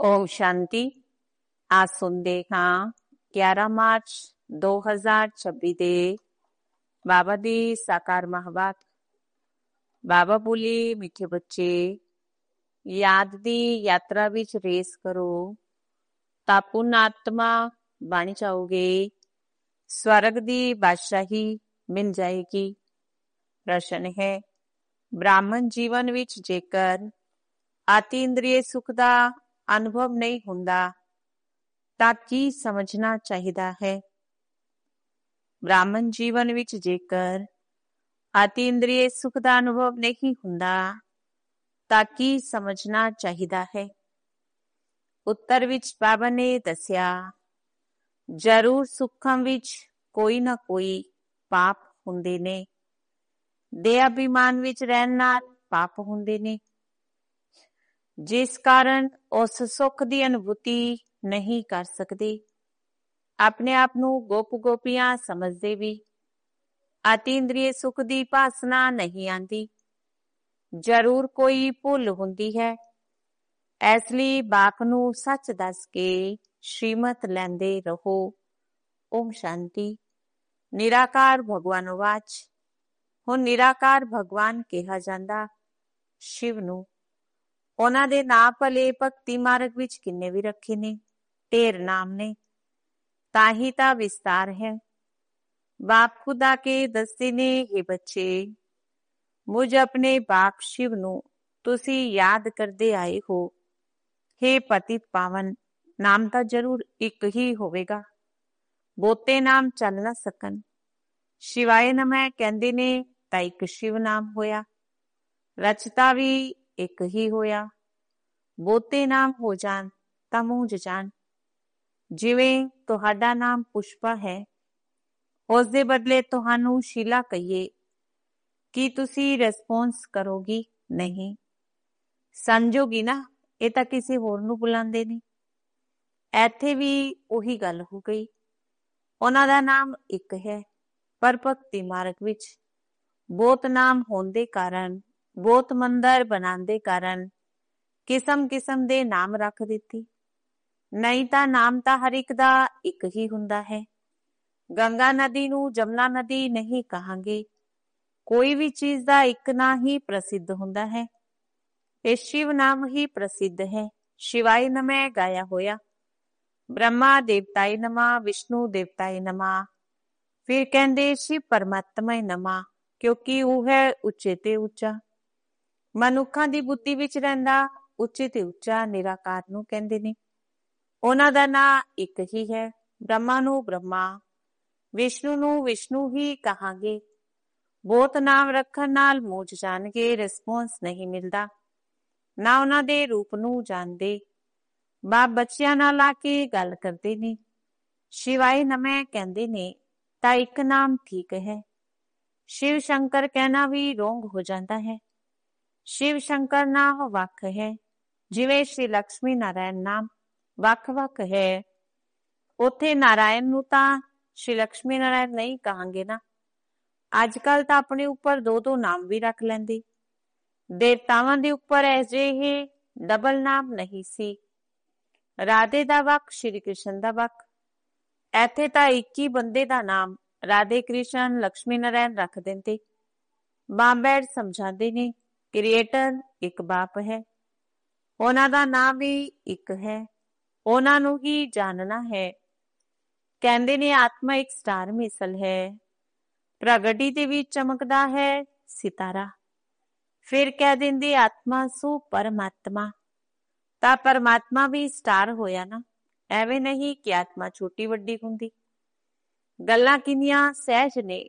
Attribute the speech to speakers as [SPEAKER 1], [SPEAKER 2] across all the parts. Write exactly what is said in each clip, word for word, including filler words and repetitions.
[SPEAKER 1] ओम शांति। आज सुनते हाँ ग्यारह मार्च दो हज़ार छब्बीस ਦੇ ਬਾਬਾ ਦੀ ਸਾਕਾਰ ਮਹਾਵਾਕ। ਬਾਬਾ ਬੋਲੇ, ਮਿੱਠੇ ਬੱਚੇ, ਯਾਦ ਦੀ ਯਾਤਰਾ ਵਿੱਚ ਰੇਸ ਕਰੋ ਤਾਂ ਪੁੰਨ ਆਤਮਾ ਬਣ ਜਾਓਗੇ, ਸਵਰਗ ਦੀ ਬਾਦਸ਼ਾਹੀ ਮਿਲ ਜਾਏਗੀ। ਪ੍ਰਸ਼ਨ ਹੈ, ਬ੍ਰਾਹਮਣ ਜੀਵਨ ਵਿੱਚ ਜੇਕਰ ਅਤਿ ਇੰਦਰੀਏ ਸੁਖ ਦਾ ਅਨੁਭਵ ਨਹੀਂ ਹੁੰਦਾ ਤਾਂ ਕੀ ਸਮਝਣਾ ਚਾਹੀਦਾ ਹੈ? ਬ੍ਰਾਹਮਣ ਜੀਵਨ ਵਿੱਚ ਜੇਕਰ ਅਤਿ ਇੰਦਰੀਏ ਸੁਖ ਦਾ ਅਨੁਭਵ ਨਹੀਂ ਹੁੰਦਾ ਤਾਂ ਕੀ ਸਮਝਣਾ ਚਾਹੀਦਾ ਹੈ? ਉੱਤਰ ਵਿੱਚ ਬਾਬਾ ਨੇ ਦੱਸਿਆ, ਜ਼ਰੂਰ ਸੁੱਖਾਂ ਵਿੱਚ ਕੋਈ ਨਾ ਕੋਈ ਪਾਪ ਹੁੰਦੇ ਨੇ। ਦੇਹ ਅਭਿਮਾਨ ਵਿੱਚ ਰਹਿਣ ਨਾਲ ਪਾਪ ਹੁੰਦੇ ਨੇ, ਜਿਸ ਕਾਰਨ ਉਸ ਸੁੱਖ ਦੀ ਅਨੁਭੂਤੀ ਨਹੀਂ ਕਰ ਸਕਦੇ। ਆਪਣੇ ਆਪ ਨੂੰ ਗੋਪ ਗੋਪੀਆਂ ਸਮਝਦੇ ਵੀ ਅਤਿ ਇੰਦਰੀਏ ਸੁਖ ਦੀ ਭਾਸਨਾ ਨਹੀਂ ਆਂਦੀ। ਜ਼ਰੂਰ ਕੋਈ ਭੁੱਲ ਹੁੰਦੀ ਹੈ, ਇਸ ਲਈ ਬਾਪ ਨੂੰ ਸੱਚ ਦੱਸ ਕੇ ਸ਼੍ਰੀਮਤ ਲੈਂਦੇ ਰਹੋ। ਓਮ ਸ਼ਾਂਤੀ। ਨਿਰਾਕਾਰ ਭਗਵਾਨ ਵਾਚ। ਹੁਣ ਨਿਰਾਕਾਰ ਭਗਵਾਨ ਕਿਹਾ ਜਾਂਦਾ ਸ਼ਿਵ ਨੂੰ। ਉਹਨਾਂ ਦੇ ਨਾਂ ਭਲੇ ਭਗਤੀ ਮਾਰਗ ਵਿੱਚ ਕਿੰਨੇ ਵੀ ਰੱਖੇ ਨੇ, ਢੇਰ ਨਾਮ ਨੇ, ਤਾਂ ਹੀ ਤਾਂ ਵਿਸਤਾਰ ਹੈ। ਬਾਪ ਖੁਦ ਆ ਕੇ ਦੱਸਦੇ ਨੇ, ਇਹ ਬੱਚੇ, ਮੁਝ ਆਪਣੇ ਬਾਪ ਸ਼ਿਵ ਨੂੰ ਤੁਸੀਂ ਯਾਦ ਕਰਦੇ ਆਏ ਹੋ। ਹੇ ਪਤਿਤ ਪਾਵਨ, ਨਾਮ ਤਾਂ ਜ਼ਰੂਰ ਇੱਕ ਹੀ ਹੋਵੇਗਾ, ਬਹੁਤੇ ਨਾਮ ਚੱਲ ਨਾ ਸਕਣ। ਸ਼ਿਵਾਏ ਨਮः ਕਹਿੰਦੇ ਨੇ ਤਾਂ ਇੱਕ ਸ਼ਿਵ ਨਾਮ ਹੋਇਆ, ਰਚਤਾ ਵੀ ਇੱਕ ਹੀ ਹੋਇਆ। ਬਹੁਤੇ ਨਾਮ ਹੋ ਜਾਣ ਤਾਂ ਮੂੰਝ ਜਾਣ। ਜਿਵੇਂ ਤੁਹਾਡਾ ਨਾਮ ਪੁਸ਼ਪਾ ਹੈ, ਉਸ ਦੇ ਬਦਲੇ ਤੁਹਾਨੂੰ ਸ਼ੀਲਾ ਕਹੀਏ, ਕੀ ਤੁਸੀਂ ਰਿਸਪੌਂਸ ਕਰੋਗੀ? ਨਹੀਂ ਸਮਝੋਗੀ ਨਾ, ਇਹ ਤਾਂ ਕਿਸੇ ਹੋਰ ਨੂੰ ਬੁਲਾਉਂਦੇ ਨੇ। ਇੱਥੇ ਵੀ ਉਹੀ ਗੱਲ ਹੋ ਗਈ। ਉਹਨਾਂ ਦਾ ਨਾਮ ਇੱਕ ਹੈ, ਪਰ ਭਗਤੀ ਮਾਰਗ ਵਿੱਚ ਬਹੁਤ ਨਾਮ ਹੋਣ ਦੇ ਕਾਰਨ, ਬਹੁਤ ਮੰਦਰ ਬਣਾਉਣ ਦੇ ਕਾਰਨ ਕਿਸਮ ਕਿਸਮ ਦੇ ਨਾਮ ਰੱਖ ਦਿੱਤੀ। ਨਹੀਂ ਤਾਂ ਨਾਮ ਤਾਂ ਹਰ ਇੱਕ ਦਾ ਇੱਕ ਹੀ ਹੁੰਦਾ ਹੈ। ਗੰਗਾ ਨਦੀ ਨੂੰ ਜਮਨਾ ਨਦੀ ਨਹੀਂ ਕਹਾਂਗੇ। ਕੋਈ ਵੀ ਚੀਜ਼ ਦਾ ਇੱਕ ਨਾਂ ਹੀ ਪ੍ਰਸਿੱਧ ਹੁੰਦਾ ਹੈ। ਇਹ ਸ਼ਿਵ ਨਾਮ ਹੀ ਪ੍ਰਸਿੱਧ ਹੈ। ਸ਼ਿਵਾਏ ਨਮः ਗਾਇਆ ਹੋਇਆ, ਬ੍ਰਹਮਾ ਦੇਵਤਾਏ ਨਮः, ਵਿਸ਼ਨੂੰ ਦੇਵਤਾਏ ਨਮः। ਫਿਰ ਕਹਿੰਦੇ ਸ਼ਿਵ ਪਰਮਾਤਮਾ ਨਮः, ਕਿਉਂਕਿ ਉਹ ਹੈ ਉੱਚੇ ਤੇ ਉੱਚਾ। ਮਨੁੱਖਾਂ ਦੀ ਬੁੱਧੀ ਵਿੱਚ ਰਹਿੰਦਾ ਉੱਚੇ ਤੇ ਉੱਚਾ ਨਿਰਾਕਾਰ ਨੂੰ ਕਹਿੰਦੇ ਨੇ। ਉਹਨਾਂ ਦਾ ਨਾਂ ਇੱਕ ਹੀ ਹੈ। ਬ੍ਰਹਮਾ ਨੂੰ ਬ੍ਰਹਮਾ, ਵਿਸ਼ਨੂੰ ਨੂੰ ਵਿਸ਼ਨੂੰ ਹੀ ਕਹਾਂਗੇ। ਬਹੁਤ ਨਾਮ ਰੱਖਣ ਨਾਲ ਮੂਝ ਜਾਣਗੇ, ਰਿਸਪੌਂਸ ਨਹੀਂ ਮਿਲਦਾ, ਨਾ ਉਹਨਾਂ ਦੇ ਰੂਪ ਨੂੰ ਜਾਣਦੇ। ਬਾਪ ਬੱਚਿਆਂ ਨਾਲ ਆ ਕੇ ਗੱਲ ਕਰਦੇ ਨੇ, ਸ਼ਿਵਾਏ ਨਮः ਕਹਿੰਦੇ ਨੇ ਤਾਂ ਇੱਕ ਨਾਮ ਠੀਕ ਹੈ। ਸ਼ਿਵ ਸ਼ੰਕਰ ਕਹਿਣਾ ਵੀ ਰੋਂਗ ਹੋ ਜਾਂਦਾ ਹੈ। ਸ਼ਿਵ ਸ਼ੰਕਰ ਨਾਮ ਵੱਖ ਹੈ, ਜਿਵੇਂ ਸ਼੍ਰੀ ਲక్ష్ਮੀ ਨਾਰਾਇਣ ਨਾਮ ਵੱਖ ਵੱਖ ਹੈ। ਉੱਥੇ ਨਾਰਾਇਣ ਨੂੰ ਤਾਂ ਸ਼੍ਰੀ ਲక్ష్ਮੀ ਨਾਰਾਇਣ ਨਹੀਂ ਕਹਾਂਗੇ ਨਾ। ਅੱਜ ਕੱਲ ਤਾਂ ਆਪਣੇ ਉੱਪਰ ਦੋ ਦੋ ਨਾਮ ਵੀ ਰੱਖ ਲੈਂਦੇ। ਦੇਵਤਾਵਾਂ ਦੇ ਉੱਪਰ ਅਜਿਹੇ ਡਬਲ ਨਾਮ ਨਹੀਂ ਸੀ। ਰਾਧੇ ਦਾ ਵੱਖ, ਸ਼੍ਰੀ ਕ੍ਰਿਸ਼ਨ ਦਾ ਵੱਖ। ਇੱਥੇ ਤਾਂ ਇੱਕ ਹੀ ਬੰਦੇ ਦਾ ਨਾਮ ਰਾਧੇ ਕ੍ਰਿਸ਼ਨ ਲక్ష్ਮੀ ਨਾਰਾਇਣ ਰੱਖ ਦਿੰਦੇ। ਬਾਬੈਡ ਸਮਝਾਉਂਦੇ ਨੇ, ਕ੍ਰੀਏਟਰ ਇੱਕ ਬਾਪ ਹੈ, ਉਹਨਾਂ ਦਾ ਨਾਮ ਵੀ ਇੱਕ ਹੈ, ਉਹਨਾਂ ਨੂੰ ਹੀ ਜਾਣਨਾ ਹੈ। ਕਹਿੰਦੇ ਨੇ ਆਤਮਾ ਇੱਕ ਸਟਾਰ ਮਿਸਲ ਹੈ, ਪ੍ਰਗਟੀ ਦੇ ਵਿੱਚ ਚਮਕਦਾ ਹੈ ਸਿਤਾਰਾ। ਫਿਰ ਕਹਿ ਦਿੰਦੇ ਆਤਮਾ ਸੋ ਪਰਮਾਤਮਾ, ਤਾਂ ਪਰਮਾਤਮਾ ਵੀ ਸਟਾਰ ਹੋਇਆ ਨਾ। ਐਵੇਂ ਨਹੀਂ ਕਿ ਆਤਮਾ ਛੋਟੀ ਵੱਡੀ ਹੁੰਦੀ। ਗੱਲਾਂ ਕਿੰਨੀਆਂ ਸਹਿਜ ਨੇ।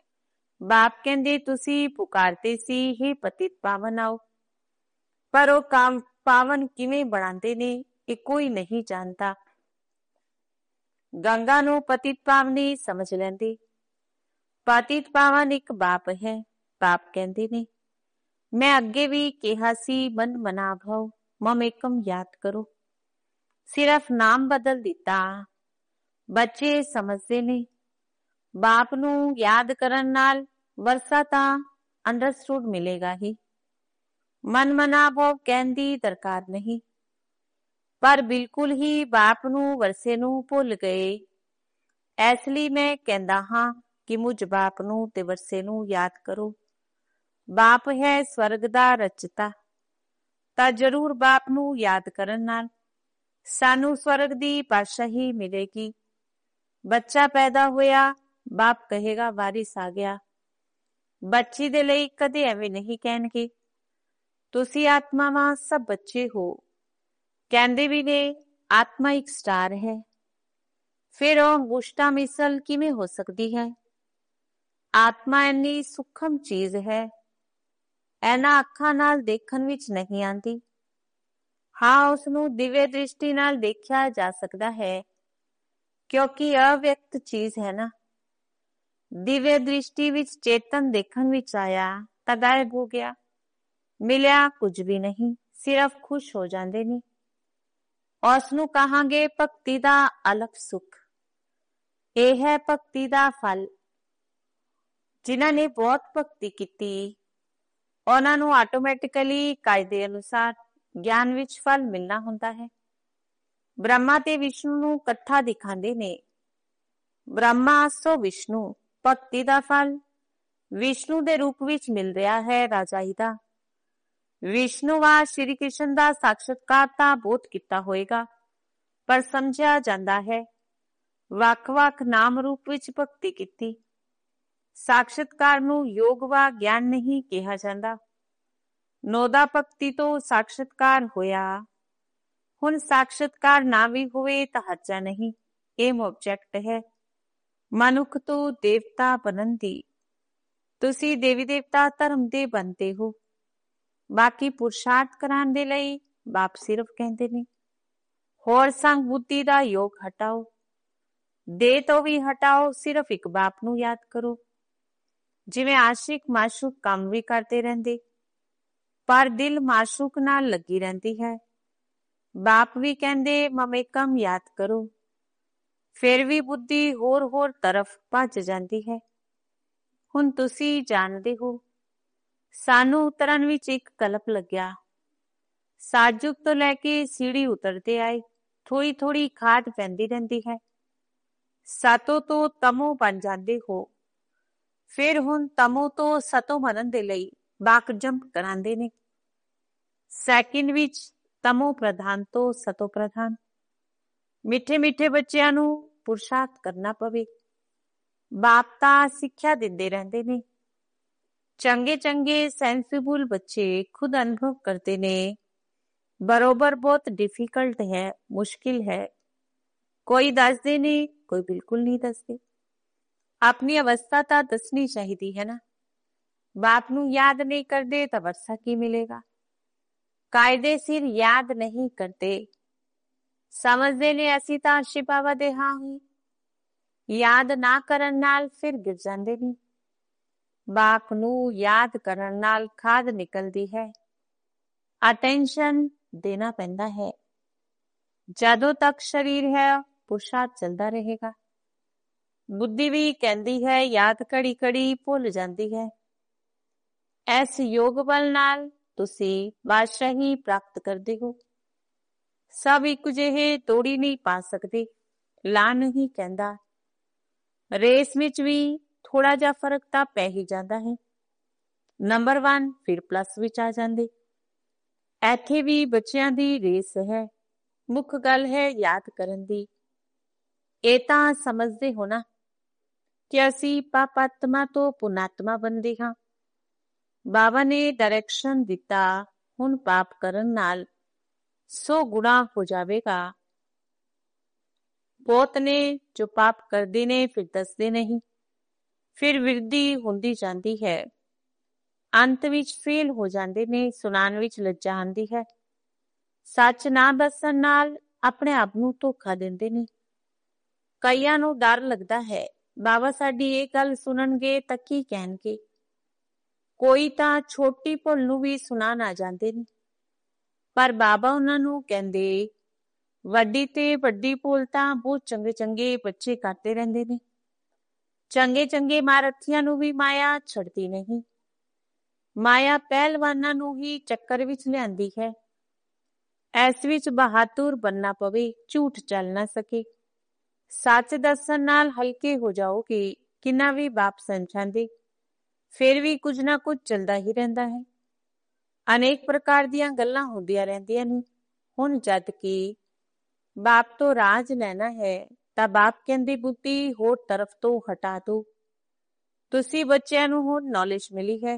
[SPEAKER 1] ਬਾਪ ਕਹਿੰਦੇ ਤੁਸੀਂ ਪੁਕਾਰਤੇ ਸੀ, ਹੀ ਪਤਿਤ ਪਾਵਨ ਆਓ, ਪਰ ਉਹ ਕੰਮ ਪਾਵਨ ਕਿਵੇਂ ਬਣਾਉਂਦੇ ਨੇ ਇਹ ਕੋਈ ਨਹੀਂ ਜਾਣਦਾ। ਗੰਗਾ ਨੂੰ ਪਤਿਤ ਪਾਵਨੀ ਸਮਝ ਲੈਂਦੇ। ਪਤਿਤ ਪਾਵਨ ਇੱਕ ਬਾਪ ਹੈ। ਬਾਪ ਕਹਿੰਦੇ ਨੇ, ਮੈਂ ਅੱਗੇ ਵੀ ਕਿਹਾ ਸੀ, ਮਨ ਮਨਾ ਭਉ ਮਮ ਏਕਮ ਯਾਦ ਕਰੋ। ਸਿਰਫ ਨਾਮ ਬਦਲ ਦਿੱਤਾ। ਬੱਚੇ ਸਮਝਦੇ ਨੇ, ਬਾਪ ਨੂੰ ਯਾਦ ਕਰਨ ਨਾਲ ਵਰਸਾ ਤਾਂ ਅੰਡਰਸਟੂਡ ਮਿਲੇਗਾ ਹੀ। ਮਨ ਮਨਾ ਭਉ ਕਹਿਣ ਦੀ ਦਰਕਾਰ ਨਹੀਂ। ਪਰ ਬਿਲਕੁਲ ਹੀ ਬਾਪ ਨੂੰ ਵਰਸੇ ਨੂੰ ਭੁੱਲ ਗਏ। ਇਸ ਲਈ ਮੈਂ ਕਹਿੰਦਾ ਹਾਂ ਕਿ ਮੁਝ ਬਾਪ ਨੂੰ ਤੇ ਵਰਸੇ ਨੂੰ ਯਾਦ ਕਰੋ। ਬਾਪ ਹੈ ਸਵਰਗ ਦਾ ਰਚਤਾ, ਤਾਂ ਜ਼ਰੂਰ ਬਾਪ ਨੂੰ ਯਾਦ ਕਰਨ ਨਾਲ ਸਾਨੂੰ ਸਵਰਗ ਦੀ ਪਾਤਸ਼ਾਹੀ ਮਿਲੇਗੀ। ਬੱਚਾ ਪੈਦਾ ਹੋਇਆ, ਬਾਪ ਕਹੇਗਾ ਵਾਰਿਸ ਆ ਗਿਆ। ਬੱਚੀ ਦੇ ਲਈ ਕਦੇ ਐਵੇਂ ਨਹੀਂ ਕਹਿਣਗੇ ਤੁਸੀਂ ਆਤਮਾਵਾਂ ਸਭ ਬੱਚੇ ਹੋ। ਕਹਿੰਦੇ ਵੀ ਨੇ ਆਤਮਾ ਇੱਕ ਸਟਾਰ ਹੈ। ਫਿਰ ਉਹ ਅੰਗੁਸ਼ਤਾ ਮਿਸਲ ਕਿਵੇਂ ਹੋ ਸਕਦੀ ਹੈ? ਆਤਮਾ ਇੰਨੀ ਸੂਖਮ ਚੀਜ਼ ਹੈ, ਇਹਨਾਂ ਅੱਖਾਂ ਨਾਲ ਦੇਖਣ ਵਿੱਚ ਨਹੀਂ ਆਉਂਦੀ। ਹਾਂ, ਉਸਨੂੰ ਦਿਵਯ ਦ੍ਰਿਸ਼ਟੀ ਨਾਲ ਦੇਖਿਆ ਜਾ ਸਕਦਾ ਹੈ, ਕਿਉਂਕਿ ਅਵਿਅਕਤ ਚੀਜ਼ ਹੈ ਨਾ। ਦਿਵਯ ਦ੍ਰਿਸ਼ਟੀ ਵਿੱਚ ਚੇਤਨ ਦੇਖਣ ਵਿੱਚ ਆਇਆ ਤਾਂ ਗਾਇਬ ਹੋ ਗਿਆ। ਮਿਲਿਆ ਕੁਝ ਵੀ ਨਹੀਂ, ਸਿਰਫ ਖੁਸ਼ ਹੋ ਜਾਂਦੇ ਨੇ। ਉਸ ਨੂੰ ਕਹਾਂਗੇ ਭਗਤੀ ਦਾ ਅਲਖ ਸੁਖ। ਇਹ ਹੈ ਭਗਤੀ ਦਾ ਫਲ। ਜਿਨ੍ਹਾਂ ਨੇ ਬਹੁਤ ਭਗਤੀ ਕੀਤੀ, ਉਹਨਾਂ ਨੂੰ ਆਟੋਮੈਟਿਕਲੀ ਕਾਇਦੇ ਅਨੁਸਾਰ ਗਿਆਨ ਵਿੱਚ ਫਲ ਮਿਲਣਾ ਹੁੰਦਾ ਹੈ। ਬ੍ਰਹਮਾ ਤੇ ਵਿਸ਼ਨੂੰ ਨੂੰ ਇਕੱਠਾ ਦਿਖਾਉਂਦੇ ਨੇ। ਬ੍ਰਹਮਾ ਸੋ ਵਿਸ਼ਨੂੰ, ਭਗਤੀ ਦਾ ਫਲ ਵਿਸ਼ਨੂੰ ਦੇ ਰੂਪ ਵਿੱਚ ਮਿਲ ਰਿਹਾ ਹੈ ਰਾਜਾਈ ਦਾ। ਵਿਸ਼ਨੂੰ ਵਾ ਸ਼੍ਰੀ ਕ੍ਰਿਸ਼ਨ ਦਾ ਸਾਖਸ਼ਾਤਕਾਰ ਤਾਂ ਬਹੁਤ ਕੀਤਾ ਹੋਏਗਾ, ਪਰ ਸਮਝਿਆ ਜਾਂਦਾ ਹੈ ਵੱਖ-ਵੱਖ ਨਾਮ ਰੂਪ ਵਿੱਚ ਭਗਤੀ ਕੀਤੀ। ਸਾਖਸ਼ਾਤਕਾਰ ਨੂੰ ਯੋਗ ਵਾ ਗਿਆਨ ਨਹੀਂ ਕਿਹਾ ਜਾਂਦਾ। ਨੋਦਾ ਭਗਤੀ ਤੋਂ ਸਾਖਸ਼ਾਤਕਾਰ ਹੋਇਆ। ਹੁਣ ਸਾਖਸ਼ਾਤਕਾਰ ਨਾ ਵੀ ਹੋਵੇ ਤਾਂ ਹਰਜਾ ਨਹੀਂ, ਇਹ ਆਬਜੈਕਟ ਹੈ ਮਨੁੱਖ ਤੋਂ ਦੇਵਤਾ ਬਣਨ ਦੀ। ਤੁਸੀਂ ਦੇਵੀ ਦੇਵਤਾ ਧਰਮ ਦੇ ਬਣਦੇ ਹੋ। ਬਾਕੀ ਪੁਰਸ਼ਾਰਥ ਕਰਾਉਣ ਦੇ ਲਈ ਬਾਪ ਸਿਰਫ ਕਹਿੰਦੇ ਨੇ ਹੋਰ ਸੰਗ ਬੁੱਧੀ ਦਾ ਯੋਗ ਹਟਾਓ, ਦੇ ਤੋਂ ਵੀ ਹਟਾਓ, ਸਿਰਫ ਇੱਕ ਬਾਪ ਨੂੰ ਯਾਦ ਕਰੋ। ਜਿਵੇਂ ਆਸ਼ਿਕ ਮਾਸ਼ੂਕ ਕੰਮ ਵੀ ਕਰਦੇ ਰਹਿੰਦੇ, ਪਰ ਦਿਲ ਮਾਸ਼ੂਕ ਨਾਲ ਲੱਗੀ ਰਹਿੰਦੀ ਹੈ। ਬਾਪ ਵੀ ਕਹਿੰਦੇ ਮਮੇਕਮ ਯਾਦ ਕਰੋ, ਫਿਰ ਵੀ ਬੁੱਧੀ ਹੋਰ ਹੋਰ ਤਰਫ ਭੱਜ ਜਾਂਦੀ ਹੈ। ਹੁਣ ਤੁਸੀਂ ਜਾਣਦੇ ਹੋ ਸਾਨੂੰ ਉਤਰਨ ਵਿੱਚ ਇੱਕ ਕਲਪ ਲੱਗਿਆ। ਸਾਜੁਕ ਤੋਂ ਲੈ ਕੇ ਸੀੜੀ ਉਤਰਦੇ ਆਏ, ਥੋੜੀ ਥੋੜੀ ਖਾਦ ਪੈਂਦੀ ਰਹਿੰਦੀ ਹੈ। ਸਤੋ ਤੋਂ ਤਮੋ ਬਣ ਜਾਂਦੇ ਹੋ। ਫਿਰ ਹੁਣ ਤਮੋ ਤੋਂ ਸਤੋ ਬਣਨ ਦੇ ਲਈ ਬਾਕ ਜੰਪ ਕਰਾਉਂਦੇ ਨੇ। ਸੈਕਿੰਡ ਵਿੱਚ ਤਮੋ ਪ੍ਰਧਾਨ ਤੋਂ ਸਤੋ ਪ੍ਰਧਾਨ। ਮਿੱਠੇ ਮਿੱਠੇ ਬੱਚਿਆਂ ਨੂੰ ਪੁਰਸ਼ਾਰਥ ਕਰਨਾ ਪਵੇ। ਬਾਪ ਤਾਂ ਸਿੱਖਿਆ ਦਿੰਦੇ ਰਹਿੰਦੇ ਨੇ। ਚੰਗੇ ਚੰਗੇ ਸੈਂਸਿਬਲ ਬੱਚੇ ਖੁਦ ਅਨੁਭਵ ਕਰਦੇ ਨੇ ਬਰੋਬਰ ਬਹੁਤ ਡਿਫਿਕਲਟ ਹੈ, ਮੁਸ਼ਕਿਲ ਹੈ। ਕੋਈ ਦੱਸਦੇ ਨੇ, ਕੋਈ ਬਿਲਕੁਲ ਨਹੀਂ ਦੱਸਦੇ। ਆਪਣੀ ਅਵਸਥਾ ਤਾਂ ਦੱਸਣੀ ਚਾਹੀਦੀ ਹੈ ਨਾ। ਬਾਪ ਨੂੰ ਯਾਦ ਨਹੀਂ ਕਰਦੇ ਤਾਂ ਵਰਸਾ ਕੀ ਮਿਲੇਗਾ? ਕਾਇਦੇ ਸਿਰ ਯਾਦ ਨਹੀਂ ਕਰਦੇ। ਸਮਝਦੇ ਨੇ ਅਸੀਂ ਤਾਂ ਸ਼ਿਪਾਵਾ ਦੇ ਹਾਂ ਹੀ। ਯਾਦ ਨਾ ਕਰਨ ਨਾਲ ਫਿਰ ਗਿਰ ਜਾਂਦੇ ਨੇ। ਬਾਪ ਨੂੰ ਯਾਦ ਕਰਨ ਨਾਲ ਖਾਦ ਨਿਕਲਦੀ ਹੈ। ਅਟੈਂਸ਼ਨ ਦੇਣਾ ਪੈਂਦਾ ਹੈ। ਜਦੋਂ ਤੱਕ ਸਰੀਰ ਹੈ ਪੁਰਸ਼ਾਰਥ ਚੱਲਦਾ ਰਹੇਗਾ। ਬੁੱਧੀ ਵੀ ਕਹਿੰਦੀ ਹੈ ਯਾਦ ਘੜੀ ਘੜੀ ਭੁੱਲ ਜਾਂਦੀ ਹੈ। ਇਸ ਯੋਗ ਬਲ ਨਾਲ ਤੁਸੀਂ ਬਾਦਸ਼ਾਹੀ ਪ੍ਰਾਪਤ ਕਰਦੇ ਹੋ। ਸਭ ਇੱਕੋ ਜਿਹੇ ਤੋੜੀ ਨਹੀਂ ਪਾ ਸਕਦੇ। ਲਾ ਨਹੀਂ ਕਹਿੰਦਾ। ਰੇਸ ਵਿੱਚ ਵੀ ਥੋੜਾ ਜਿਹਾ ਫਰਕ ਤਾਂ ਪੈ ਹੀ ਜਾਂਦਾ ਹੈ। ਨੰਬਰ ਵਨ ਫਿਰ ਪਲੱਸ ਵਿੱਚ ਆ ਜਾਂਦੇ। ਇੱਥੇ ਵੀ ਬੱਚਿਆਂ ਦੀ ਰੇਸ ਹੈ। ਮੁੱਖ ਗੱਲ ਹੈ ਯਾਦ ਕਰਨ ਦੀ। ਇਹ ਤਾਂ ਸਮਝਦੇ ਹੋ ਨਾ ਕਿ ਅਸੀਂ ਪਾਪਾਤਮਾ ਤੋਂ ਪੁਨਾਤਮਾ ਬਣਦੇ ਹਾਂ। ਬਾਬਾ ਨੇ ਡਾਇਰੈਕਸ਼ਨ ਦਿੱਤਾ, ਹੁਣ ਪਾਪ ਕਰਨ ਨਾਲ ਸੌ ਗੁਣਾ ਹੋ ਜਾਵੇਗਾ। ਬਹੁਤ ਨੇ ਜੋ ਪਾਪ ਕਰਦੇ ਨੇ ਫਿਰ ਦੱਸਦੇ ਨਹੀਂ, ਫਿਰ ਵਿਰਦੀ ਹੁੰਦੀ ਜਾਂਦੀ ਹੈ। ਅੰਤ ਵਿੱਚ ਫੇਲ ਹੋ ਜਾਂਦੇ ਨੇ। ਸੁਣਾਉਣ ਵਿੱਚ ਲੱਜਾ ਆਉਂਦੀ ਹੈ। ਸੱਚ ਨਾ ਦੱਸਣ ਨਾਲ ਆਪਣੇ ਆਪ ਨੂੰ ਧੋਖਾ ਦਿੰਦੇ ਨੇ। ਕਈਆਂ ਨੂੰ ਡਰ ਲੱਗਦਾ ਹੈ ਬਾਬਾ ਸਾਡੀ ਇਹ ਗੱਲ ਸੁਣਨਗੇ ਤਾਂ ਕੀ ਕਹਿਣਗੇ। ਕੋਈ ਤਾਂ ਛੋਟੀ ਭੁੱਲ ਨੂੰ ਵੀ ਸੁਣਾ ਨਾ ਜਾਂਦੇ ਨੇ, ਪਰ ਬਾਬਾ ਉਹਨਾਂ ਨੂੰ ਕਹਿੰਦੇ ਵੱਡੀ ਤੇ ਵੱਡੀ ਭੁੱਲ ਤਾਂ ਬਹੁਤ ਚੰਗੇ ਚੰਗੇ ਬੱਚੇ ਕਰਦੇ ਰਹਿੰਦੇ ਨੇ। ਚੰਗੇ ਚੰਗੇ ਮਹਾਰਥੀਆਂ ਨੂੰ ਵੀ ਮਾਇਆ ਛੱਡਦੀ ਨਹੀਂ। ਮਾਇਆ ਪਹਿਲਵਾਨਾਂ ਨੂੰ ਹੀ ਚੱਕਰ ਵਿੱਚ ਲਿਆਂਦੀ ਹੈ। ਇਸ ਵਿੱਚ ਬਹਾਦੁਰ ਬਣਨਾ ਪਵੇ, ਝੂਠ ਚੱਲ ਨਾ ਸਕੇ। ਸੱਚ ਦੱਸਣ ਨਾਲ ਹਲਕੇ ਹੋ ਜਾਓਗੇ। ਕਿੰਨਾ ਵੀ ਬਾਪ ਸਮਝਾਂਦੇ, ਫਿਰ ਵੀ ਕੁਝ ਨਾ ਕੁਝ ਚੱਲਦਾ ਹੀ ਰਹਿੰਦਾ ਹੈ। ਅਨੇਕ ਪ੍ਰਕਾਰ ਦੀਆਂ ਗੱਲਾਂ ਹੁੰਦੀਆਂ ਰਹਿੰਦੀਆਂ ਨੇ। ਹੁਣ ਜਦ ਕਿ ਬਾਪ ਤੋਂ ਰਾਜ ਲੈਣਾ ਹੈ ਤਾਂ ਬਾਪ ਕਹਿੰਦੀ ਬੁੱਧੀ ਹੋਰ ਤਰਫ ਤੋਂ ਹਟਾ ਦੋ। ਤੁਸੀਂ ਬੱਚਿਆਂ ਨੂੰ ਹੁਣ ਨੌਲੇਜ ਮਿਲੀ ਹੈ।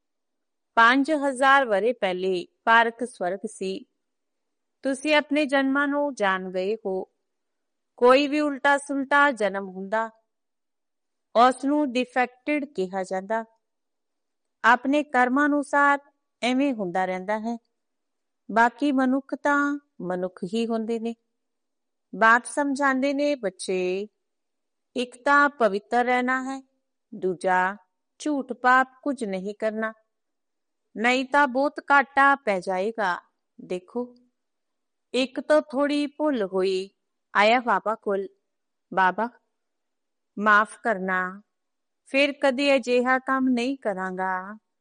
[SPEAKER 1] ਪੰਜ ਹਜ਼ਾਰ ਵਰੇ ਪਹਿਲੇ ਭਾਰਤ ਸਵਰਗ ਸੀ। ਤੁਸੀਂ ਆਪਣੇ ਜਨਮਾਂ ਨੂੰ ਜਾਣ ਗਏ ਹੋ। ਕੋਈ ਵੀ ਉਲਟਾ ਸੁਲਟਾ ਜਨਮ ਹੁੰਦਾ, ਉਸ ਨੂੰ ਡਿਫੈਕਟਡ ਕਿਹਾ ਜਾਂਦਾ। ਆਪਣੇ ਕਰਮਾਂ ਅਨੁਸਾਰ ਐਵੇਂ ਹੁੰਦਾ ਰਹਿੰਦਾ ਹੈ। ਬਾਕੀ ਮਨੁੱਖ ਤਾਂ ਮਨੁੱਖ ਹੀ ਹੁੰਦੇ ਨੇ। ਬਾਪ ਸਮਝਾਉਂਦੇ ਨੇ, ਬੱਚੇ ਇੱਕ ਤਾਂ ਪਵਿੱਤਰ ਰਹਿਣਾ ਹੈ, ਦੂਜਾ ਝੂਠ ਪਾਪ ਕੁਝ ਨਹੀਂ ਕਰਨਾ, ਨਹੀਂ ਤਾਂ ਬਹੁਤ ਘਾਟਾ ਪੈ ਜਾਏਗਾ। ਦੇਖੋ, ਇੱਕ ਤੋਂ ਥੋੜੀ ਭੁੱਲ ਹੋਈ, ਆਇਆ ਬਾਬਾ ਕੋਲ, ਬਾਬਾ ਮਾਫ ਕਰਨਾ, ਫਿਰ ਕਦੇ ਅਜਿਹਾ ਕੰਮ ਨਹੀਂ ਕਰਾਂਗਾ।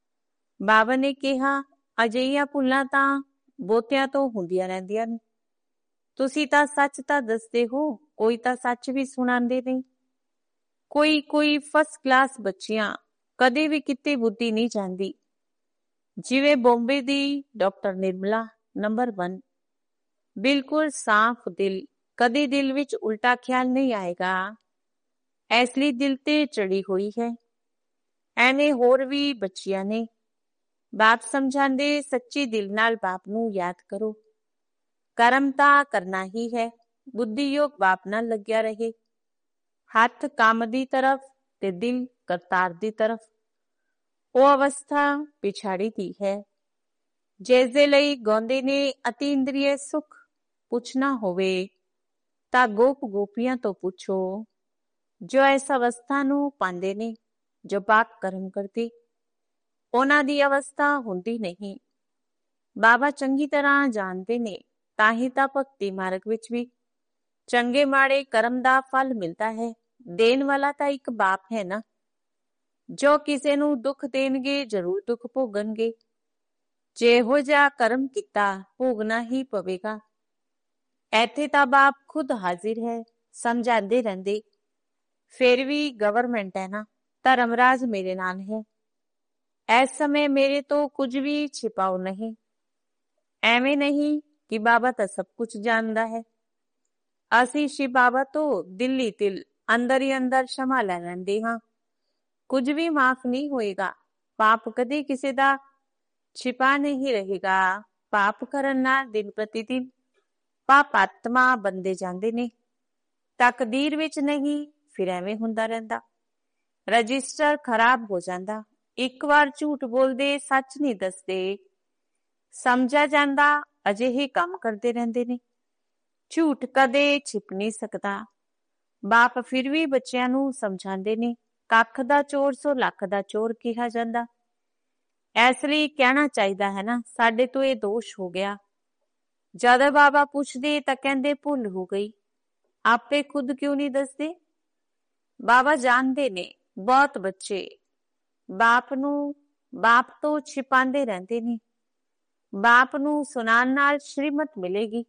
[SPEAKER 1] ਬਾਬਾ ਨੇ ਕਿਹਾ, ਅਜਿਹੀਆਂ ਭੁੱਲਾਂ ਤਾਂ ਬਹੁਤਿਆਂ ਤੋਂ ਹੁੰਦੀਆਂ ਰਹਿੰਦੀਆਂ ਨੇ। ਤੁਸੀਂ ਤਾਂ ਸੱਚ ਤਾਂ ਦੱਸਦੇ ਹੋ, ਕੋਈ ਤਾਂ ਸੱਚ ਵੀ ਸੁਣਾਉਂਦੇ ਨਹੀਂ। ਕੋਈ ਕੋਈ ਫਸਟ ਕਲਾਸ ਬੱਚੀਆਂ, ਕਦੇ ਵੀ ਕਿਤੇ ਬੁੱਧੀ ਨਹੀਂ ਜਾਂਦੀ। ਜਿਵੇਂ ਬੰਬੇ ਦੀ ਡਾਕਟਰ ਨਿਰਮਲਾ, ਨੰਬਰ ਵਨ, ਬਿਲਕੁਲ ਸਾਫ਼ ਦਿਲ, ਕਦੇ ਦਿਲ ਵਿੱਚ ਉਲਟਾ ਖਿਆਲ ਨਹੀਂ ਆਏਗਾ। ਇਸ ਲਈ ਦਿਲ ਤੇ ਚੜੀ ਹੋਈ ਹੈ। ਐਵੇਂ ਹੋਰ ਵੀ ਬੱਚੀਆਂ ਨੇ। ਬਾਪ ਸਮਝਾਉਂਦੇ, ਸੱਚੀ ਦਿਲ ਨਾਲ ਬਾਪ ਨੂੰ ਯਾਦ ਕਰੋ। ਕਰਮ ਤਾਂ ਕਰਨਾ ਹੀ ਹੈ। ਬੁੱਧੀਯੋਗ ਬਾਪ ਨਾਲ ਲੱਗਿਆ ਰਹੇ। ਹੱਥ ਕੰਮ ਦੀ ਤਰਫ ਤੇ ਦਿਲ ਕਰਤਾਰ ਦੀ ਤਰਫ। ਉਹ ਅਵਸਥਾ ਪਿਛਾੜੀ ਦੀ ਹੈ। ਜਿਸ ਦੇ ਲਈ ਗਾਉਂਦੇ ਨੇ, ਅਤੀ ਇੰਦਰੀਏ ਸੁਖ ਪੁੱਛਣਾ ਹੋਵੇ ਤਾਂ ਗੋਪ ਗੋਪੀਆਂ ਤੋਂ ਪੁੱਛੋ, ਜੋ ਇਸ ਅਵਸਥਾ ਨੂੰ ਪਾਉਂਦੇ ਨੇ, ਜੋ ਪਾਕ ਕਰਮ ਕਰਦੇ। ਉਹਨਾਂ ਦੀ ਅਵਸਥਾ ਹੁੰਦੀ ਨਹੀਂ। ਬਾਬਾ ਚੰਗੀ ਤਰ੍ਹਾਂ ਜਾਣਦੇ ਨੇ, ਤਾਂ ਹੀ ਤਾਂ ਭਗਤੀ ਮਾਰਗ ਵਿੱਚ ਵੀ ਚੰਗੇ ਮਾੜੇ ਕਰਮ ਦਾ ਫਲ ਮਿਲਦਾ ਹੈ। ਦੇਣ ਵਾਲਾ ਤਾਂ ਇੱਕ ਬਾਪ ਹੈ ਨਾ। ਜੋ ਕਿਸੇ ਨੂੰ ਦੁੱਖ ਦੇਣਗੇ, ਜ਼ਰੂਰ ਦੁੱਖ ਭੋਗਣਗੇ। ਜਿਹੋ ਜਿਹਾ ਕਰਮ ਕੀਤਾ, ਭੋਗਣਾ ਹੀ ਪਵੇਗਾ। ਇੱਥੇ ਤਾਂ ਬਾਪ ਖੁਦ ਹਾਜ਼ਰ ਹੈ, ਸਮਝਾਉਂਦੇ ਰਹਿੰਦੇ। ਫਿਰ ਵੀ ਗਵਰਮੈਂਟ ਹੈ ਨਾ, ਧਰਮਰਾਜ ਮੇਰੇ ਨਾਲ ਹੈ। ਇਸ ਸਮੇਂ ਮੇਰੇ ਤੋਂ ਕੁਝ ਵੀ ਛਿਪਾਓ ਨਹੀਂ। ਐਵੇਂ ਨਹੀਂ ਕਿ ਬਾਬਾ ਤਾਂ ਸਭ ਕੁਝ ਜਾਣਦਾ ਹੈ। ਅਸੀਂ ਸ਼ਿਵ ਬਾਬਾ ਤੋਂ ਦਿਲ ਹੀ ਦਿਲ, ਅੰਦਰ ਹੀ ਅੰਦਰ क्षमा ਲੈ ਲੈਂਦੇ ਹਾਂ। ਕੁਝ ਵੀ ਮਾਫ ਨਹੀਂ ਹੋਏਗਾ। ਪਾਪ ਕਦੇ ਕਿਸੇ ਦਾ ਛਿਪਾ ਨਹੀਂ ਰਹੇਗਾ। ਪਾਪ ਕਰਨ ਨਾਲ ਦਿਨ ਪ੍ਰਤੀ ਦਿਨ ਪਾਪ ਆਤਮਾ ਬੰਦੇ ਜਾਂਦੇ ਨੇ। ਤਕਦੀਰ ਵਿੱਚ ਨਹੀਂ, ਫਿਰ ਐਵੇਂ ਹੁੰਦਾ ਰਹਿੰਦਾ। ਰਜਿਸਟਰ ਖਰਾਬ ਹੋ ਜਾਂਦਾ। ਇੱਕ ਵਾਰ ਝੂਠ ਬੋਲਦੇ, ਸੱਚ ਨਹੀਂ ਦੱਸਦੇ, ਸਮਝਿਆ ਜਾਂਦਾ ਅਜਿਹੇ ਕੰਮ ਕਰਦੇ ਰਹਿੰਦੇ ਨੇ। ਝੂਠ ਕਦੇ ਛਿਪ ਨਹੀਂ ਸਕਦਾ। ਬਾਪ ਫਿਰ ਵੀ ਬੱਚਿਆਂ ਨੂੰ ਸਮਝਾਉਂਦੇ ਨੇ, ਕੱਖ ਦਾ ਚੋਰ ਸੋ ਲੱਖ ਦਾ ਚੋਰ ਕਿਹਾ ਜਾਂਦਾ। ਇਸ ਲਈ ਕਹਿਣਾ ਚਾਹੀਦਾ ਹੈ ਨਾ, ਸਾਡੇ ਤੋਂ ਇਹ ਦੋਸ਼ ਹੋ ਗਿਆ। ਜਦ ਬਾਬਾ ਪੁੱਛਦੇ ਤਾਂ ਕਹਿੰਦੇ ਭੁੱਲ ਹੋ ਗਈ। ਆਪੇ ਖੁਦ ਕਿਉਂ ਨਹੀਂ ਦੱਸਦੇ? ਬਾਬਾ ਜਾਣਦੇ ਨੇ ਬਹੁਤ ਬੱਚੇ ਬਾਪ ਨੂੰ ਬਾਪ ਤੋਂ ਛਿਪਾਉਂਦੇ ਰਹਿੰਦੇ ਨੇ। ਬਾਪ ਨੂੰ ਸੁਣਾਉਣ ਨਾਲ ਸ਼੍ਰੀਮਤ ਮਿਲੇਗੀ।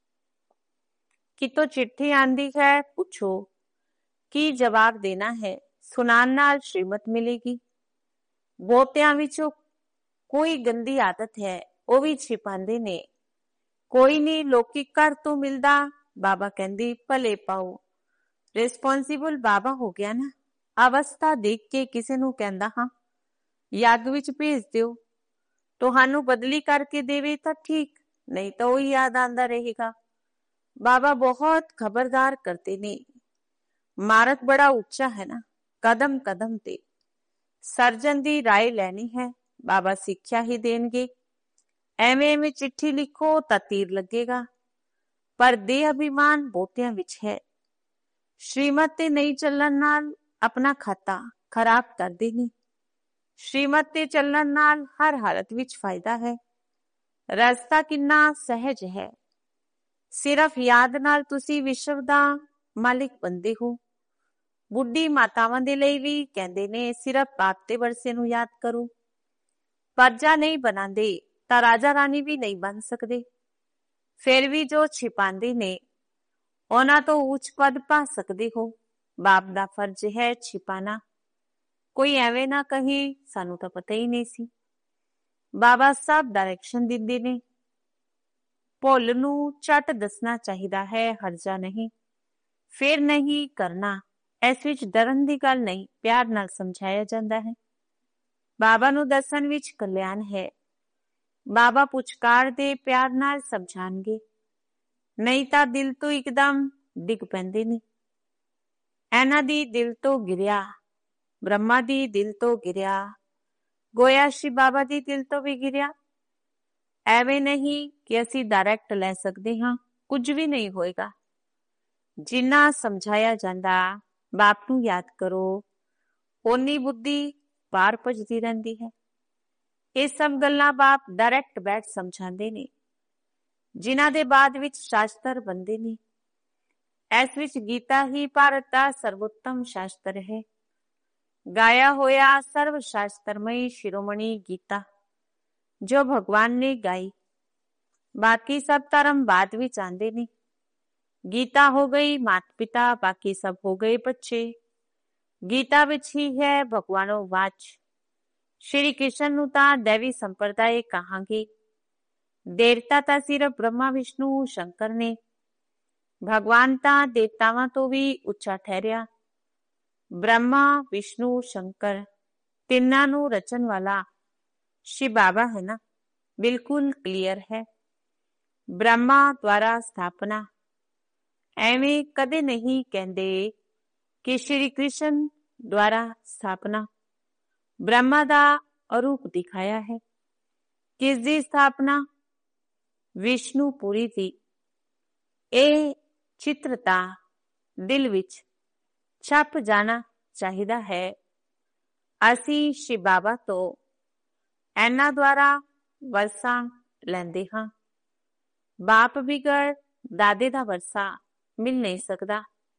[SPEAKER 1] ਕਿਤੋਂ ਚਿੱਠੀ ਆਂਦੀ ਹੈ, ਪੁੱਛੋ ਕੀ ਜਵਾਬ ਦੇਣਾ ਹੈ। ਸੁਣਾਉਣ ਨਾਲ ਸ਼੍ਰੀਮਤ ਮਿਲੇਗੀ। ਬਹੁਤਿਆਂ ਵਿੱਚੋਂ ਕੋਈ ਗੰਦੀ ਆਦਤ ਹੈ, ਉਹ ਵੀ ਛਿਪਾਉਂਦੇ ਨੇ। ਕੋਈ ਨਹੀਂ, ਲੋਕੀ ਘਰ ਤੋਂ ਮਿਲਦਾ, ਬਾਬਾ ਕਹਿੰਦੀ ਭਲੇ ਪਾਓ। ਰਿਸਪੌਂਸਿਬਲ ਬਾਬਾ ਹੋ ਗਿਆ ਨਾ। ਅਵਸਥਾ ਦੇਖ ਕੇ ਕਿਸੇ ਨੂੰ ਕਹਿੰਦਾ ਹਾਂ, ਯਾਦ ਵਿੱਚ ਭੇਜ ਦਿਓ। ਤੁਹਾਨੂੰ ਬਦਲੀ ਕਰਕੇ ਦੇਵੇ ਤਾਂ ਠੀਕ, ਨਹੀਂ ਤਾਂ ਉਹੀ ਯਾਦ ਆਉਂਦਾ ਰਹੇਗਾ। ਬਾਬਾ ਬਹੁਤ ਖਬਰਦਾਰ ਕਰਤੇ ਨੇ। ਮਾਰਗ ਬੜਾ ਉੱਚਾ ਹੈ ਨਾ, ਕਦਮ ਕਦਮ ਤੇ ਸਰਜਨ ਦੀ ਰਾਏ ਲੈਣੀ ਹੈ। ਬਾਬਾ ਸਿੱਖਿਆ ਹੀ ਦੇਣਗੇ। ਐਵੇਂ ਐਵੇਂ ਚਿੱਠੀ ਲਿਖੋ ਤਾਂ ਤੀਰ ਲੱਗੇਗਾ। ਪਰ ਦੇਹ ਅਭਿਮਾਨ ਬਹੁਤਿਆਂ ਵਿੱਚ ਹੈ। ਸ਼੍ਰੀਮਤ ਤੇ ਨਹੀਂ ਚੱਲਣ ਨਾਲ ਆਪਣਾ ਖਾਤਾ ਖਰਾਬ ਕਰਦੇ ਨੇ। ਸ਼੍ਰੀਮਤ ਤੇ ਚੱਲਣ ਨਾਲ ਹਰ ਹਾਲਤ ਵਿੱਚ ਫਾਇਦਾ ਹੈ। ਰਸਤਾ ਕਿੰਨਾ ਸਹਿਜ ਹੈ। ਸਿਰਫ ਯਾਦ ਨਾਲ ਤੁਸੀਂ ਵਿਸ਼ਵ ਦਾ ਮਾਲਿਕ ਬਣਦੇ ਹੋ। ਬੁੱਢੀ ਮਾਤਾਵਾਂ ਦੇ ਲਈ ਵੀ ਕਹਿੰਦੇ ਨੇ, ਸਿਰਫ ਬਾਪ ਤੇ ਵਰਸੇ ਨੂੰ ਯਾਦ ਕਰੋ। ਪਰਜਾ ਨਹੀਂ ਬਣਾਉਂਦੇ ਤਾਂ ਰਾਜਾ ਰਾਣੀ ਵੀ ਨਹੀਂ ਬਣ ਸਕਦੇ। ਫਿਰ ਵੀ ਜੋ ਛਿਪਾਉਂਦੇ ਨੇ ਉਹਨਾਂ ਤੋਂ ਉੱਚ ਪਦ ਪਾ ਸਕਦੇ ਹੋ। ਬਾਪ ਦਾ ਫਰਜ਼ ਹੈ ਛਿਪਾਣਾ। ਕੋਈ ਐਵੇਂ ਨਾ ਕਹੇ ਸਾਨੂੰ ਤਾਂ ਪਤਾ ਹੀ ਨਹੀਂ ਸੀ। ਬਾਬਾ ਸਾਹਿਬ ਡਾਇਰੈਕਸ਼ਨ ਦਿੰਦੇ ਨੇ। ਭੁੱਲ ਨੂੰ ਝਟ ਦੱਸਣਾ ਚਾਹੀਦਾ ਹੈ, ਹਰਜਾ ਨਹੀਂ। ਫਿਰ ਨਹੀਂ ਕਰਨਾ, ਇਸ ਵਿੱਚ ਡਰਨ ਦੀ ਗੱਲ ਨਹੀਂ, ਪਿਆਰ ਨਾਲ ਸਮਝਾਇਆ ਜਾਂਦਾ ਹੈ। ਬਾਬਾ ਨੂੰ ਦੱਸਣ ਵਿੱਚ ਕਲਿਆਣ ਹੈ। ਬਾਬਾ ਪੁਚਕਾਰ ਦੇ ਪਿਆਰ ਨਾਲ ਸਮਝਾਣਗੇ, ਨਹੀਂ ਤਾਂ ਦਿਲ ਤੋਂ ਇੱਕਦਮ ਡਿੱਗ ਪੈਂਦੇ ਨੇ। ਇਹਨਾਂ ਦੀ ਦਿਲ ਤੋਂ ਗਿਰਿਆ, ਬ੍ਰਹਮਾ ਦੀ ਦਿਲ ਤੋਂ ਗਿਰਿਆ, ਗੋਇਆ ਸ਼੍ਰੀ ਬਾਬਾ ਦੀ ਦਿਲ ਤੋਂ ਵੀ ਗਿਰਿਆ। ਐਵੇਂ ਨਹੀਂ ਕਿ ਅਸੀਂ ਡਾਇਰੈਕਟ ਲੈ ਸਕਦੇ ਹਾਂ, ਕੁਝ ਵੀ ਨਹੀਂ ਹੋਏਗਾ। ਜਿੰਨਾ ਸਮਝਾਇਆ ਜਾਂਦਾ, ਬਾਪ ਨੂੰ ਯਾਦ ਕਰੋ, ਓਨੀ ਬੁੱਧੀ ਪਾਰ ਭਜਦੀ ਰਹਿੰਦੀ ਹੈ। ਇਹ ਸਭ ਗੱਲਾਂ ਬਾਪ ਡਾਇਰੈਕਟ ਬੈਠ ਸਮਝਾਉਂਦੇ ਨੇ, ਜਿਨ੍ਹਾਂ ਦੇ ਬਾਅਦ ਵਿੱਚ ਸ਼ਾਸਤਰ ਬਣਦੇ ਨੇ। ਇਸ ਵਿੱਚ ਗੀਤਾ ਹੀ ਭਾਰਤ ਦਾ ਸਰਵੋਤਮ ਸ਼ਾਸਤਰ ਹੈ। ਗਾਇਆ ਹੋਇਆ ਸਰਵ ਸ਼ਾਸਤਰਮਈ ਸ਼ਿਰੋਮਣੀ ਗੀਤਾ ਜੋ ਭਗਵਾਨ ਨੇ ਗਾਈ। ਬਾਕੀ ਸਭ ਧਰਮ ਬਾਅਦ ਵਿੱਚ ਆਉਂਦੇ ਨੇ। ਗੀਤਾ ਹੋ ਗਈ ਮਾਤਾ ਪਿਤਾ, ਬਾਕੀ ਸਭ ਹੋ ਗਏ ਬੱਚੇ। ਗੀਤਾ ਵਿੱਚ ਹੀ ਹੈ ਭਗਵਾਨੋ ਵਾਚ। ਸ਼੍ਰੀ ਕ੍ਰਿਸ਼ਨ ਨੂੰ ਤਾਂ ਦੇਵੀ ਸੰਪਰਦਾਇ ਕਹਾਂਗੇ। ਦੇਵਤਾ ਤਾਂ ਸਿਰਫ ਬ੍ਰਹਮਾ ਵਿਸ਼ਨੂੰ ਸ਼ੰਕਰ ਨੇ। ਭਗਵਾਨ ਤਾਂ ਦੇਵਤਾਵਾਂ ਤੋਂ ਵੀ ਉੱਚਾ ਠਹਿਰਿਆ। ਬ੍ਰਹਮਾ ਵਿਸ਼ਨੂੰ ਸ਼ੰਕਰ ਤਿੰਨਾਂ ਨੂੰ ਰਚਣ ਵਾਲਾ ਸ਼ਿਵ ਬਾਬਾ ਹੈ ਨਾ। ਬਿਲਕੁਲ ਕਲੀਅਰ ਹੈ। ਬ੍ਰਹਮਾ ਦੁਆਰਾ ਸਥਾਪਨਾ। ਐਵੇਂ ਕਦੇ ਨਹੀਂ ਕਹਿੰਦੇ ਕਿ ਸ਼੍ਰੀ ਕ੍ਰਿਸ਼ਨ ਦੁਆਰਾ ਸਥਾਪਨਾ। ਬ੍ਰਹਮਾ ਦਾ ਅਰੂਪ ਦਿਖਾਇਆ ਹੈ। ਕਿਸ ਦੀ ਸਥਾਪਨਾ? ਵਿਸ਼ਨੂੰ ਪੁਰੀ ਦੀ। ਇਹ ਚਿੱਤਰਤਾ ਦਿਲ ਵਿੱਚ ਛਪ ਜਾਣਾ ਚਾਹੀਦਾ ਹੈ। ਅਸੀਂ ਸ਼ਿਵ ਬਾਬਾ ਤੋਂ ਇਹਨਾਂ ਦੁਆਰਾ ਵਰਸਾ ਲੈਂਦੇ ਹਾਂ। ਬਾਪ ਬਿਗੜ ਦਾਦੇ ਦਾ ਵਰਸਾ ਮਿਲ ਨਹੀਂ ਸਕਦਾ।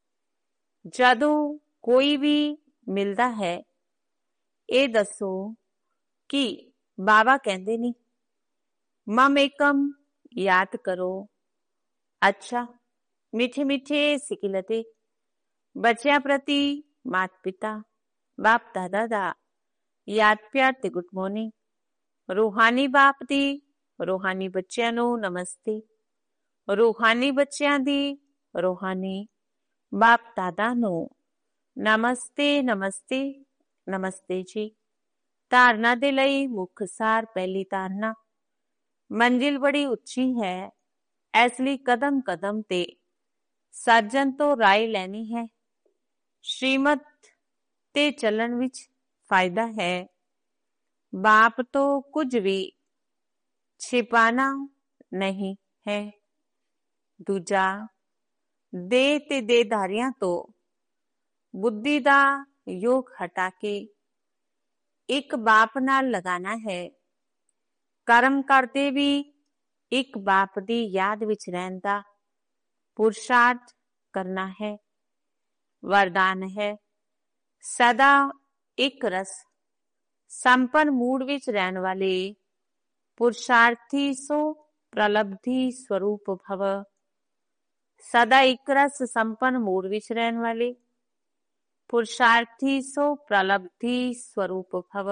[SPEAKER 1] ਜਦੋਂ ਕੋਈ ਵੀ ਮਿਲਦਾ ਹੈ, ਇਹ ਦੱਸੋ ਕਿ ਬਾਬਾ ਕਹਿੰਦੇ ਨਹੀਂ ਮਮ ਏਕਮ ਯਾਦ ਕਰੋ। ਅੱਛਾ, ਮਿੱਠੇ ਮਿੱਠੇ ਸਿਕਿਲਤੇ ਬੱਚਿਆਂ ਪ੍ਰਤੀ ਮਾਤਾ ਪਿਤਾ ਬਾਪ ਦਾਦਾ ਦਾ ਯਾਦ ਪਿਆਰ ਤੇ ਗੁੱਡ ਮਾਰਨਿੰਗ। ਰੂਹਾਨੀ ਬਾਪ ਦੀ ਰੂਹਾਨੀ ਬੱਚਿਆਂ ਨੂੰ ਨਮਸਤੇ। ਰੂਹਾਨੀ ਬੱਚਿਆਂ ਦੀ ਰੂਹਾਨੀ ਬਾਪ ਦਾਦਾ ਨੂੰ ਨਮਸਤੇ ਨਮਸਤੇ ਨਮਸਤੇ ਜੀ। ਧਾਰਨਾ ਦੇ ਲਈ ਮੁੱਖ ਸਾਰ। ਪਹਿਲੀ ਧਾਰਨਾ, ਮੰਜ਼ਿਲ ਬੜੀ ਉੱਚੀ ਹੈ, ਇਸ ਲਈ ਕਦਮ ਕਦਮ ਤੇ ਸਾਜਨ ਤੋਂ ਰਾਏ ਲੈਣੀ ਹੈ। ਸ਼੍ਰੀਮਤ ਤੇ ਚੱਲਣ ਵਿੱਚ ਫਾਇਦਾ ਹੈ। ਬਾਪ ਤੋਂ ਕੁਝ ਵੀ ਛਿਪਾਣਾ ਨਹੀਂ ਹੈ। ਦੂਜਾ, ਦੇਹ ਤੇ ਦੇਹਧਾਰੀਆਂ ਤੋਂ ਬੁੱਧੀ ਦਾ ਯੋਗ ਹਟਾ ਕੇ ਇੱਕ ਬਾਪ ਨਾਲ ਲਗਾਣਾ ਹੈ। ਕਰਮ ਕਰਦੇ ਵੀ ਇੱਕ ਬਾਪ ਦੀ ਯਾਦ ਵਿੱਚ ਰਹਿਣ ਦਾ ਪੁਰਸ਼ਾਰਥ ਕਰਨਾ ਹੈ। ਵਰਦਾਨ ਹੈ, ਸਦਾ ਇੱਕ ਰਸ ਸੰਪਨ ਮੂਡ ਵਿੱਚ ਰਹਿਣ ਵਾਲੇ ਪੁਰਸ਼ਾਰਥੀ ਸੋ ਪ੍ਰਲਬਧੀ ਸਵਰੂਪ ਭਵ। ਸਦਾ ਇੱਕ ਰਸ ਸੰਪਨ ਮੂਡ ਵਿੱਚ ਰਹਿਣ ਵਾਲੇ ਪੁਰਸ਼ਾਰਥੀ ਸੋ ਪ੍ਰਲਬਧੀ ਸਵਰੂਪ ਭਵ।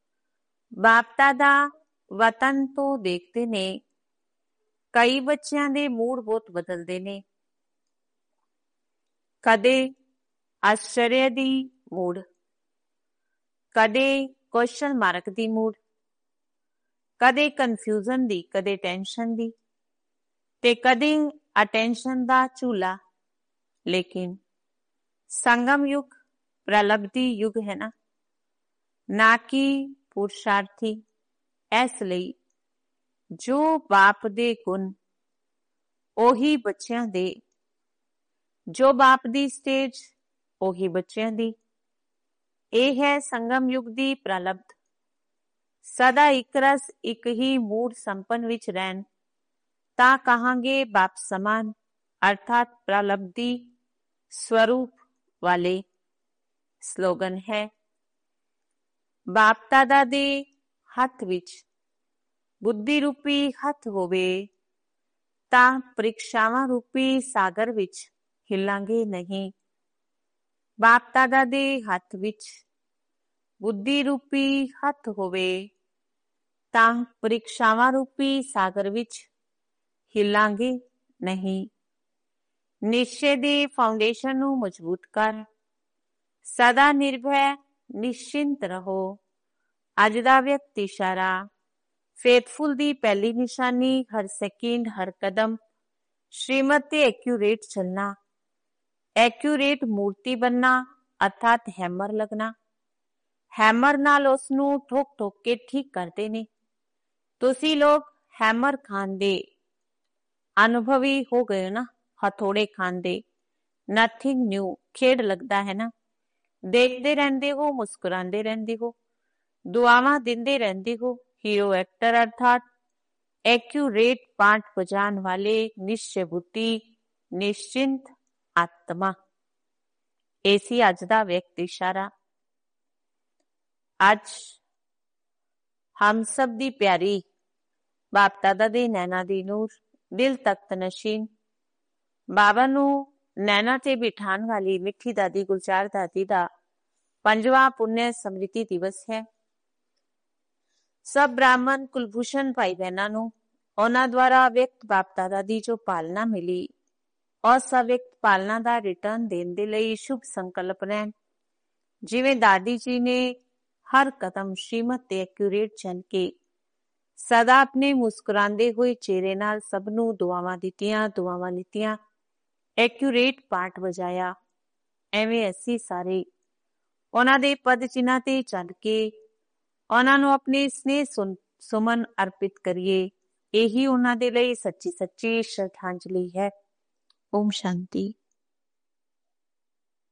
[SPEAKER 1] ਬਾਪ ਦਾਦਾ ਵਤਨ ਤੋਂ ਦੇਖਦੇ ਨੇ, ਕਈ ਬੱਚਿਆਂ ਦੇ ਮੂਡ ਬਹੁਤ ਬਦਲਦੇ ਨੇ। ਕਦੇ ਆਸ਼ਚर्य ਦੀ ਮੂਡ, ਕਦੇ ਕੁਐਸਚਨ ਮਾਰਕ ਦੀ ਮੂਡ, ਕਦੇ ਕਨਫਿਊਜ਼ਨ ਦੀ, ਕਦੇ ਟੈਨਸ਼ਨ ਦੀ, ਤੇ ਕਦੇ ਅਟੈਂਸ਼ਨ ਦਾ ਝੂਲਾ। ਲੇਕਿਨ ਸੰਗਮ ਯੁਗ ਪ੍ਰਲਬਧੀ ਯੁਗ ਹੈ ਨਾ, ਨਾ ਕਿ ਪੁਰਸ਼ਾਰਥੀ। ਇਸ ਲਈ ਜੋ ਬਾਪ ਦੇ ਗੁਣ ਉਹੀ ਬੱਚਿਆਂ ਦੇ, ਜੋ ਬਾਪ ਦੀ ਸਟੇਜ ਉਹੀ ਬੱਚਿਆਂ ਦੀ। ਇਹ ਹੈ ਸੰਗਮ ਯੁਗ ਦੀ ਪ੍ਰਲਬਧ। ਸਦਾ ਇੱਕ ਰਸ ਇੱਕ ਹੀ ਮੂਡ ਸੰਪਨ ਵਿੱਚ ਰਹਿਣ ਤਾਂ ਕਹਾਂਗੇ ਬਾਪ ਸਮਾਨ, ਅਰਥਾਤ ਪ੍ਰਲਬਧੀ ਸਵਰੂਪ ਵਾਲੇ। ਸਲੋਗਨ ਹੈ, ਬਾਪ ਦਾਦਾ ਦੇ ਹੱਥ ਵਿੱਚ ਬੁੱਧੀ ਰੂਪੀ ਹੱਥ ਹੋਵੇ ਤਾਂ ਪ੍ਰੀਖਿਆਵਾਂ ਰੂਪੀ ਸਾਗਰ ਵਿੱਚ ਹਿੱਲਾਂਗੇ ਨਹੀਂ। ਬਾਪ ਦਾਦਾ ਦੇ ਹੱਥ ਵਿੱਚ ਬੁੱਧੀ ਰੂਪੀ ਹੱਥ ਹੋਵੇ ਤਾਂ ਪ੍ਰੀਖਿਆਵਾਂ ਰੂਪੀ ਸਾਗਰ ਵਿੱਚ ਹਿੱਲਾਂਗੇ ਨਹੀਂ। ਨਿਸ਼ਚੇ ਦੀ ਫਾਊਂਡੇਸ਼ਨ ਨੂੰ ਮਜ਼ਬੂਤ ਕਰ, ਸਦਾ ਨਿਰਭੈ ਨਿਸ਼ਚਿੰਤ ਰਹੋ। ਅੱਜ ਦਾ ਵਿਅਕਤੀ ਇਸ਼ਾਰਾ। ਫੇਥਫੁਲ ਦੀ ਪਹਿਲੀ ਨਿਸ਼ਾਨੀ ਹਰ ਸੈਕਿੰਡ ਹਰ ਕਦਮ ਸ਼੍ਰੀਮਤ ਤੇ ਐਕਿਊਰੇਟ ਚੱਲਣਾ। ਐਕਿਊਰੇਟ ਮੂਰਤੀ ਬਣਨਾ ਅਰਥਾਤ ਹੈਮਰ ਲੱਗਣਾ। ਹੈਮਰ ਨਾਲ ਉਸ ਨੂੰ ਠੋਕ ਠੋਕ ਕੇ ਠੀਕ ਕਰਦੇ ਨੇ। ਤੁਸੀਂ ਲੋਕ ਹੈਮਰ ਖਾਨ ਦੇ ਅਨੁਭਵੀ ਹੋ ਗਏ ਨਾ, ਹਥੋੜੇ ਖਾਨ ਦੇ। ਨਥਿੰਗ ਨਿਊ, ਖੇਡ ਲੱਗਦਾ ਹੈ ਨਾ। ਦੇਖਦੇ ਰਹਿੰਦੇ ਹੋ, ਮੁਸਕਰਾਉਂਦੇ ਰਹਿੰਦੇ ਹੋ, ਦੁਆਵਾਂ ਦਿੰਦੇ ਰਹਿੰਦੇ ਹੋ। ਹੀਰੋ ਐਕਟਰ ਅਰਥਾਤ ਐਕਿਊਰੇਟ ਪਾਠ ਬਜਾਣ ਵਾਲੇ ਨਿਸ਼ਚੈ ਬੁੱਧੀ ਨਿਸ਼ਚਿੰਤ ਆਤਮਾ। ਇਹ ਸੀ ਅੱਜ ਦਾ ਵਿਅਕਤੀ ਇਸ਼ਾਰਾ। ਅੱਜ ਹਮ ਸਭ ਦੀ ਪਿਆਰੀ ਬਾਪ ਦਾਦਾ ਦੇ ਨੈਣਾ ਦੀ ਨੂਰ, ਦਿਲ ਤਖਤ ਨਸ਼ੀਨ ਬਾਬਾ ਨੂੰ ਨੈਣਾ ਤੇ ਬਿਠਾਣ ਵਾਲੀ ਮਿੱਠੀ ਦਾਦੀ ਗੁਲਜ਼ਾਰ ਦਾਦੀ ਦਾ ਪੰਜਵਾਂ ਪੁਨਿਆ ਸਮ੍ਰਿਤੀ ਦਿਵਸ ਹੈ। ਸਭ ਬ੍ਰਾਹਮਣ ਕੁਲਭੂਸ਼ਣ ਭਾਈ ਬਹਿਨਾਂ ਨੂੰ ਉਹਨਾਂ ਦੁਆਰਾ ਵਿਅਕਤ ਬਾਪ ਦਾਦਾ ਦੀ ਜੋ ਪਾਲਣਾ ਮਿਲੀ, ਉਸ ਅਵਿਅਕਤ ਪਾਲਣਾ ਦਾ ਰਿਟਰਨ ਦੇਣ ਦੇ ਲਈ ਸ਼ੁਭ ਸੰਕਲਪ ਰਹਿਣ। ਜਿਵੇਂ ਦਾਦੀ ਜੀ ਨੇ ਹਰ ਕਦਮ ਸ਼੍ਰੀਮਤ ਤੇ ਐਕਿਊਰੇਟ ਚੱਲ ਕੇ ਸਦਾ ਆਪਣੇ ਮੁਸਕਰਾਉਂਦੇ ਹੋਏ ਚਿਹਰੇ ਨਾਲ ਸਭ ਨੂੰ ਦੁਆਵਾਂ ਦਿੱਤੀਆਂ, ਦੁਆਵਾਂ ਲਿੱਤੀਆਂ, ਐਕਿਊਰੇਟ ਪਾਠ ਵਜਾਇਆ, ਐਵੇਂ ਅਸੀਂ ਸਾਰੇ ਉਹਨਾਂ ਦੇ ਪਦ ਚਿੰਨ੍ਹਾਂ ਤੇ ਚੱਲ ਕੇ ਉਹਨਾਂ ਨੂੰ ਆਪਣੇ ਸਨੇਹ ਸੁਮਨ ਅਰਪਿਤ ਕਰੀਏ। ਇਹੀ ਉਹਨਾਂ ਦੇ ਲਈ ਸੱਚੀ ਸੱਚੀ ਸ਼ਰਧਾਂਜਲੀ ਹੈ। ਓਮ ਸ਼ਾਂਤੀ।